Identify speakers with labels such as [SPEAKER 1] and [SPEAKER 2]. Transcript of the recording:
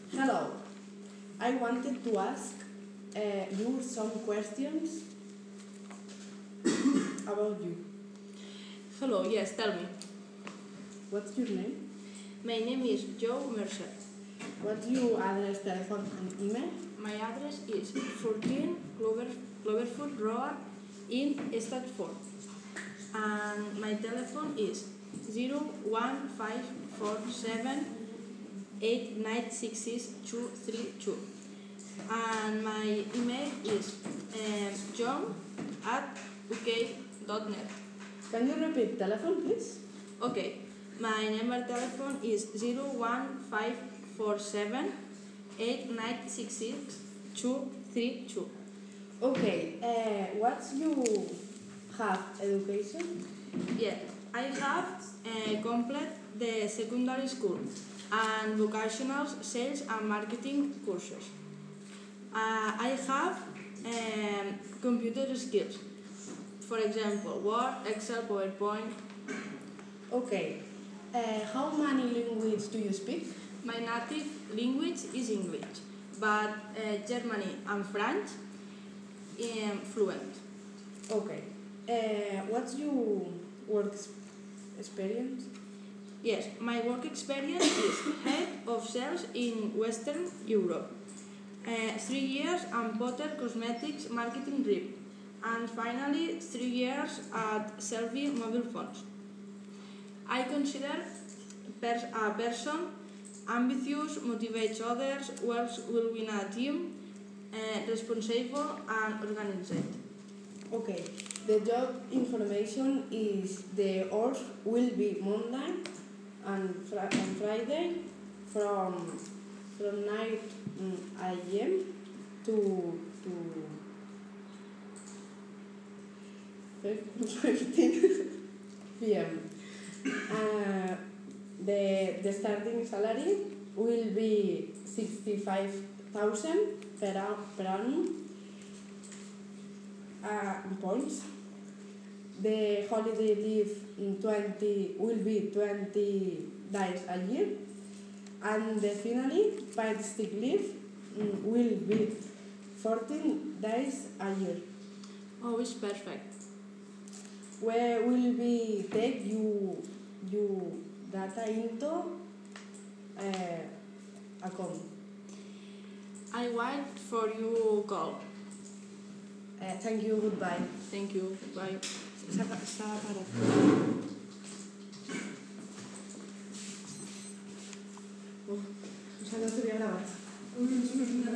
[SPEAKER 1] Hello. I wanted to ask you some questions about you.
[SPEAKER 2] Hello, yes, tell me.
[SPEAKER 1] What's your name?
[SPEAKER 2] My name is Joe Mercer.
[SPEAKER 1] What's your address, telephone, and email?
[SPEAKER 2] My address is 14 Cloverfoot Road in Stratford. And my telephone is 015478966 And my email is john@uk.net.
[SPEAKER 1] Can you repeat telephone, please?
[SPEAKER 2] Okay, my number telephone is 015478966
[SPEAKER 1] Okay. What's you have education?
[SPEAKER 2] Yeah, I have completed the secondary school and vocational sales and marketing courses. I have computer skills, for example, Word, Excel, PowerPoint.
[SPEAKER 1] Okay. How many languages do you speak?
[SPEAKER 2] My native language is English, but German and French fluent.
[SPEAKER 1] Okay. What's your work experience?
[SPEAKER 2] Yes, my work experience is head of sales in Western Europe. 3 years at Potter Cosmetics marketing rep, and finally 3 years at Selfie mobile phones. I consider a person ambitious, motivates others, works well in a team, responsible and organized.
[SPEAKER 1] Okay. The job information is the hours will be Monday and Friday from 9 a.m. to 15 p.m. The starting salary will be 65,000 per annum points. The holiday leave will be 20 days a year, and finally paid sick leave will be 14 days a year.
[SPEAKER 2] Oh, it's perfect.
[SPEAKER 1] Where will we take you data into account?
[SPEAKER 2] I wait for your call.
[SPEAKER 1] Thank you. Goodbye.
[SPEAKER 2] Thank you. Bye.
[SPEAKER 1] O sea, no se había grabado.